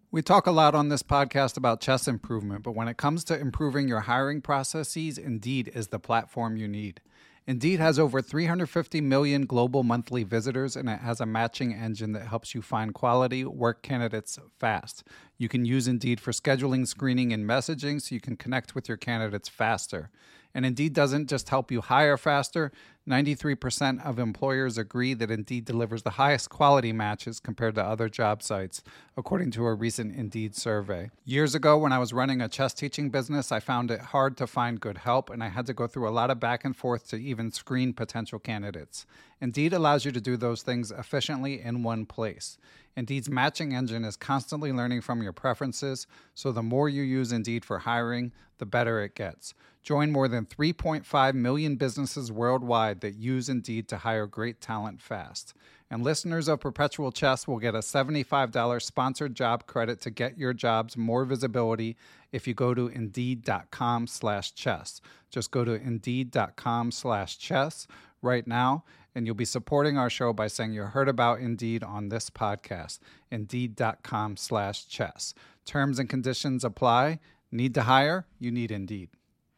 We talk a lot on this podcast about chess improvement, but when it comes to improving your hiring processes, Indeed is the platform you need. Indeed has over 350 million global monthly visitors, and it has a matching engine that helps you find quality work candidates fast. You can use Indeed for scheduling, screening, and messaging so you can connect with your candidates faster. And Indeed doesn't just help you hire faster. 93% of employers agree that Indeed delivers the highest quality matches compared to other job sites, according to a recent Indeed survey. Years ago, when I was running a chess teaching business, I found it hard to find good help, and I had to go through a lot of back and forth to even screen potential candidates. Indeed allows you to do those things efficiently in one place. Indeed's matching engine is constantly learning from your preferences, so the more you use Indeed for hiring, the better it gets. Join more than 3.5 million businesses worldwide that use Indeed to hire great talent fast. And listeners of Perpetual Chess will get a $75 sponsored job credit to get your jobs more visibility if you go to Indeed.com/chess. Just go to Indeed.com/chess right now, and you'll be supporting our show by saying you heard about Indeed on this podcast. Indeed.com/chess. Terms and conditions apply. Need to hire? You need Indeed.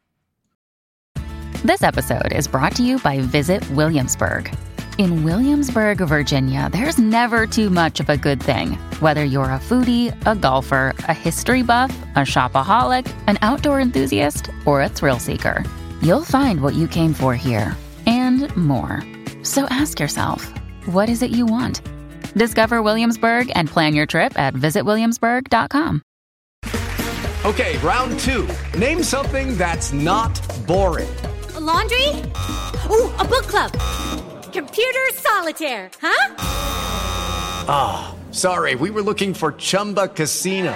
This episode is brought to you by Visit Williamsburg. In Williamsburg, Virginia, there's never too much of a good thing. Whether you're a foodie, a golfer, a history buff, a shopaholic, an outdoor enthusiast, or a thrill seeker, you'll find what you came for here and more. So ask yourself, what is it you want? Discover Williamsburg and plan your trip at visitwilliamsburg.com. Okay, round two. Name something that's not boring. A laundry? Ooh, a book club. Computer solitaire, huh? Ah, sorry, we were looking for Chumba Casino.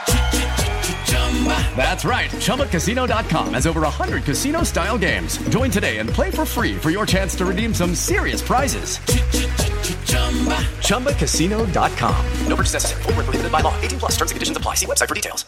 That's right, ChumbaCasino.com has over 100 casino-style games. Join today and play for free for your chance to redeem some serious prizes. ChumbaCasino.com. No purchase necessary. Void where prohibited by law. 18+. Terms and conditions apply. See website for details.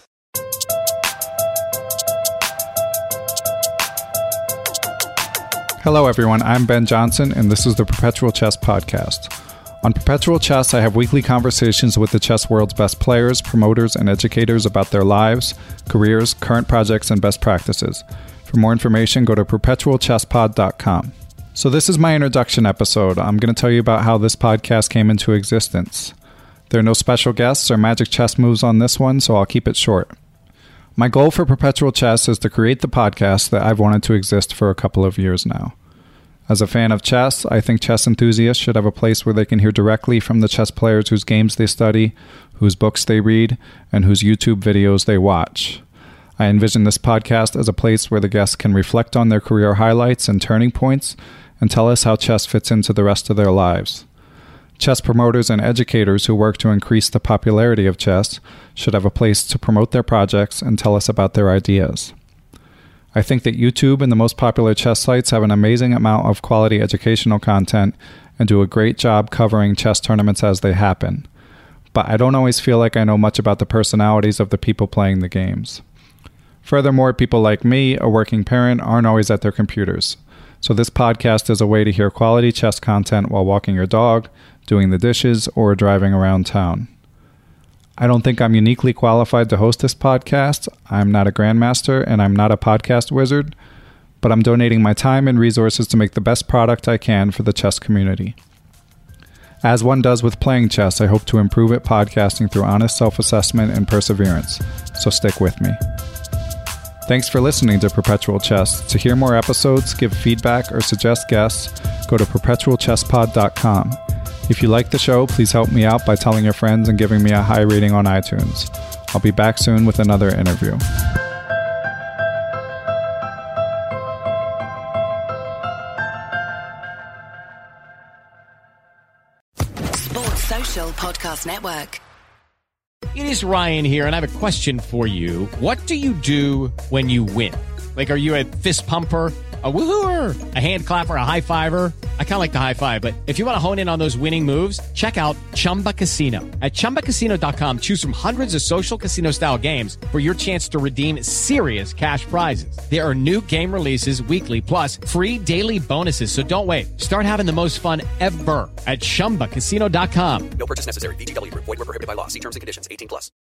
Hello, everyone. I'm Ben Johnson, and this is the Perpetual Chess Podcast. On Perpetual Chess, I have weekly conversations with the chess world's best players, promoters, and educators about their lives, careers, current projects, and best practices. For more information, go to perpetualchesspod.com. So this is my introduction episode. I'm going to tell you about how this podcast came into existence. There are no special guests or magic chess moves on this one, so I'll keep it short. My goal for Perpetual Chess is to create the podcast that I've wanted to exist for a couple of years now. As a fan of chess, I think chess enthusiasts should have a place where they can hear directly from the chess players whose games they study, whose books they read, and whose YouTube videos they watch. I envision this podcast as a place where the guests can reflect on their career highlights and turning points and tell us how chess fits into the rest of their lives. Chess promoters and educators who work to increase the popularity of chess should have a place to promote their projects and tell us about their ideas. I think that YouTube and the most popular chess sites have an amazing amount of quality educational content and do a great job covering chess tournaments as they happen. But I don't always feel like I know much about the personalities of the people playing the games. Furthermore, people like me, a working parent, aren't always at their computers. So this podcast is a way to hear quality chess content while walking your dog, doing the dishes, or driving around town. I don't think I'm uniquely qualified to host this podcast. I'm not a grandmaster and I'm not a podcast wizard, but I'm donating my time and resources to make the best product I can for the chess community. As one does with playing chess, I hope to improve at podcasting through honest self-assessment and perseverance, so stick with me. Thanks for listening to Perpetual Chess. To hear more episodes, give feedback, or suggest guests, go to perpetualchesspod.com. If you like the show, please help me out by telling your friends and giving me a high rating on iTunes. I'll be back soon with another interview. Sports Social Podcast Network. It is Ryan here, and I have a question for you. What do you do when you win? Like, are you a fist pumper, a woohooer, a hand clapper, a high fiver? I kind of like the high five, but if you want to hone in on those winning moves, check out Chumba Casino. At ChumbaCasino.com, choose from hundreds of social casino-style games for your chance to redeem serious cash prizes. There are new game releases weekly, plus free daily bonuses, so don't wait. Start having the most fun ever at ChumbaCasino.com. No purchase necessary. VGW Group. Void where prohibited by law. See terms and conditions. 18+.